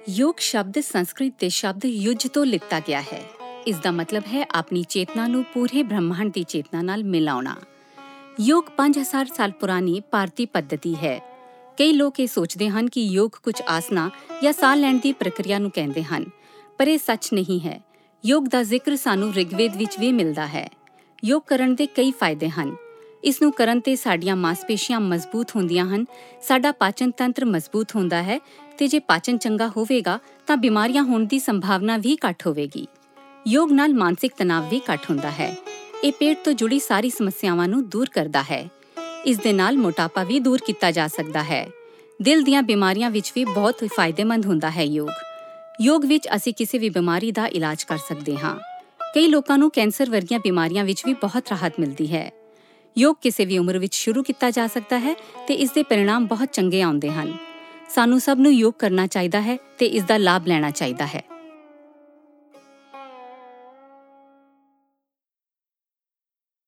ਯੋਗ ਸ਼ਬਦ ਸੰਸਕ੍ਰਿਤ ਦੇ ਸ਼ਬਦ ਯੁੱਜ ਤੋਂ ਲਿੱਤਾ ਗਿਆ ਹੈ। ਇਸ ਦਾ ਮਤਲਬ ਹੈ ਆਪਣੀ ਚੇਤਨਾ ਨੂੰ ਪੂਰੇ ਬ੍ਰਹਮੰਡ ਦੀ ਚੇਤਨਾ ਨਾਲ ਮਿਲਾਉਣਾ। ਯੋਗ 5000 ਸਾਲ ਪੁਰਾਣੀ ਭਾਰਤੀ ਪੱਧਤੀ ਹੈ। ਕਈ ਲੋਕ ਇਹ ਸੋਚਦੇ ਹਨ ਕਿ ਯੋਗ ਕੁਝ ਆਸਨਾ ਜਾਂ ਸਾਹ ਲੈਣ ਦੀ ਪ੍ਰਕਿਰਿਆ ਨੂੰ ਕਹਿੰਦੇ ਹਨ, ਪਰ ਇਹ ਸੱਚ ਨਹੀਂ ਹੈ। ਯੋਗ ਦਾ ਜ਼ਿਕਰ ਸਾਨੂੰ ਰਿਗਵੇਦ ਵਿੱਚ ਵੀ ਮਿਲਦਾ ਹੈ। ਯੋਗ ਕਰਨ ਦੇ ਕਈ ਫਾਇਦੇ ਹਨ। ਇਸ ਨੂੰ ਕਰਨ ਤੇ ਸਾਡੀਆਂ ਮਾਸਪੇਸ਼ੀਆਂ ਮਜ਼ਬੂਤ ਹੁੰਦੀਆਂ ਹਨ, ਸਾਡਾ ਪਾਚਨ ਤੰਤਰ ਮਜ਼ਬੂਤ ਹੁੰਦਾ ਹੈ ਤੇ ਜੇ ਪਾਚਨ ਚੰਗਾ ਹੋਵੇਗਾ ਤਾਂ ਬਿਮਾਰੀਆਂ ਹੋਣ ਦੀ ਸੰਭਾਵਨਾ ਵੀ ਘੱਟ ਹੋਵੇਗੀ। ਯੋਗ ਨਾਲ ਮਾਨਸਿਕ ਤਣਾਅ ਵੀ ਘੱਟ ਹੁੰਦਾ ਹੈ। ਇਹ ਪੇਟ ਤੋਂ ਜੁੜੀ ਸਾਰੀ ਸਮੱਸਿਆਵਾਂ ਨੂੰ ਦੂਰ ਕਰਦਾ ਹੈ। ਇਸ ਦੇ ਨਾਲ ਮੋਟਾਪਾ ਵੀ ਦੂਰ ਕੀਤਾ ਜਾ ਸਕਦਾ ਹੈ। ਦਿਲ ਦੀਆਂ ਬਿਮਾਰੀਆਂ ਵਿੱਚ ਵੀ ਬਹੁਤ ਫਾਇਦੇਮੰਦ ਹੁੰਦਾ ਹੈ ਯੋਗ ਵਿੱਚ ਅਸੀਂ ਕਿਸੇ ਵੀ ਬਿਮਾਰੀ ਦਾ ਇਲਾਜ ਕਰ ਸਕਦੇ ਹਾਂ। ਕਈ ਲੋਕਾਂ ਨੂੰ ਕੈਂਸਰ ਵਰਗੀਆਂ ਬਿਮਾਰੀਆਂ ਵਿੱਚ ਵੀ ਬਹੁਤ ਰਾਹਤ ਮਿਲਦੀ ਹੈ। ਯੋਗ ਕਿਸੇ ਵੀ ਉਮਰ ਵਿੱਚ ਸ਼ੁਰੂ ਕੀਤਾ ਜਾ ਸਕਦਾ ਹੈ ਤੇ ਇਸ ਦੇ परिणाम ਬਹੁਤ ਚੰਗੇ ਆਉਂਦੇ ਹਨ। ਸਾਨੂੰ ਸਭ ਨੂੰ ਯੋਗ ਕਰਨਾ ਚਾਹੀਦਾ ਹੈ ਤੇ ਇਸ ਦਾ ਲਾਭ ਲੈਣਾ ਚਾਹੀਦਾ ਹੈ।